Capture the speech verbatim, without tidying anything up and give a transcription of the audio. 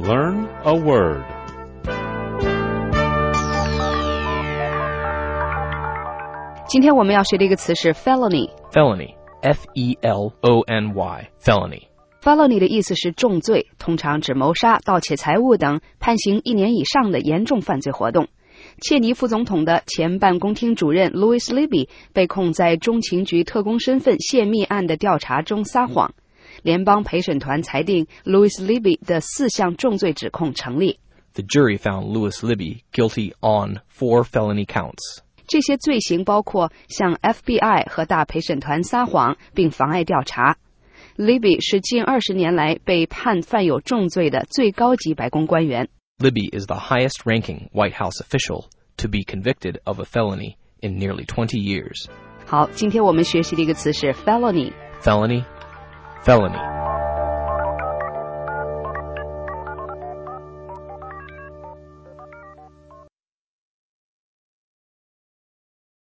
Learn a word. "今天我们要学的一个词是 felony。 Felony, F E L O N Y, felony. felony 的意思是重罪，通常指谋杀、盗窃财物等判刑一年以上的严重犯罪活动。切尼副总统的前办公厅主任 Louis Libby 被控在中情局特工身份泄密案的调查中撒谎。联邦陪审团裁定 Louis Libby 的四项重罪指控成立。 The jury found Louis Libby guilty on four felony counts. 这些罪行包括向 F B I 和大陪审团撒谎并妨碍调查。Libby 是近二十年来被判犯有重罪的最高级白宫官员。 Libby is the highest-ranking White House official to be convicted of a felony in nearly twenty years. 好，今天我们学习的一个词是 felony。 Felony, felony.